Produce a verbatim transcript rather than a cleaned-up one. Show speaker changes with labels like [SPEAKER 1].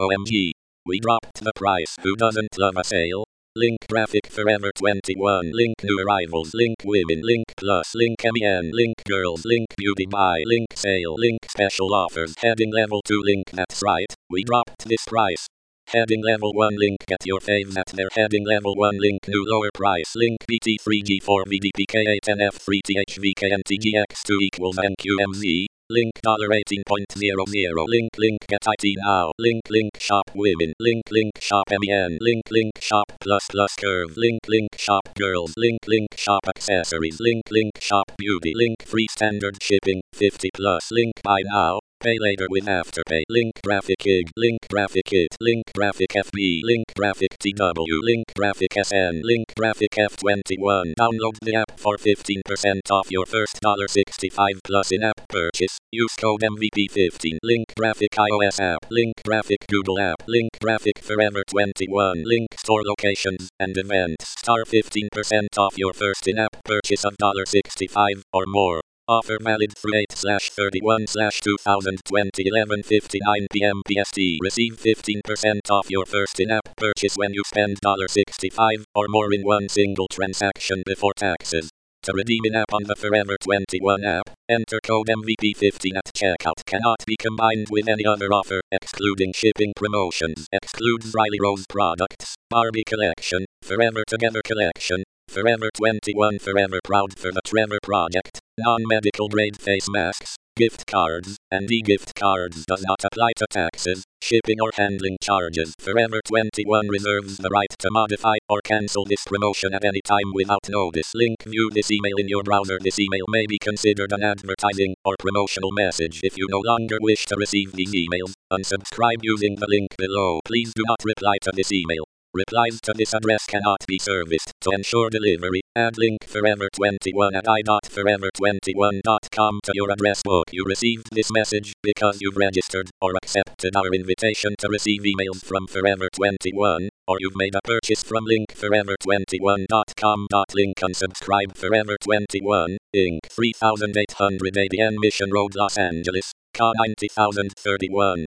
[SPEAKER 1] O M G. We dropped the price. Who doesn't love a sale? Link graphic Forever twenty-one. Link new arrivals. Link women. Link plus. Link M E N. Link girls. Link beauty buy. Link sale. Link special offers. Heading level two. Link that's right. We dropped this price. Heading level one. Link get your faves at their heading level one. Link new lower price. Link B T three G four V D P K eight N F three T H V K N T G X two equals N Q M Z. Link eighteen point zero zero. Link link get I T now. Link link shop women. Link link shop M E N. Link link shop plus plus curve. Link link shop girls. Link link shop accessories. Link link shop beauty. Link free standard shipping fifty plus. Link buy now. Pay later with Afterpay. Link graphic I G. Link graphic I T. Link graphic F B. Link graphic T W. Link graphic S N. Link graphic F twenty-one. Download the app for fifteen percent off your first sixty-five plus in-app purchase. Use code M V P fifteen. Link graphic iOS app. Link graphic Google app. Link graphic Forever twenty-one. Link store locations and events. Star fifteen percent off your first in-app purchase of sixty-five or more. Offer valid through eight thirty-one twenty twenty eleven fifty-nine p m P S T. Receive fifteen percent off your first in-app purchase when you spend sixty-five or more in one single transaction before taxes. To redeem in-app on the Forever twenty-one app, enter code M V P fifteen at checkout. Cannot be combined with any other offer, excluding shipping promotions. Excludes Riley Rose products, Barbie Collection, Forever Together Collection, Forever twenty-one Forever Proud for the Trevor Project, non-medical grade face masks, gift cards, and e-gift cards. Does not apply to taxes, shipping or handling charges. Forever twenty-one reserves the right to modify or cancel this promotion at any time without notice. Link view this email in your browser. This email may be considered an advertising or promotional message. If you no longer wish to receive these emails, unsubscribe using the link below. Please do not reply to this email. Replies to this address cannot be serviced. To ensure delivery, add link Forever twenty-one at i dot forever twenty-one dot com to your address book. You received this message because you've registered or accepted our invitation to receive emails from Forever twenty-one, or you've made a purchase from link forever twenty-one dot com. Link unsubscribe. Forever twenty-one, Incorporated. thirty-eight hundred A D N Mission Road, Los Angeles, C A ninety thousand thirty-one.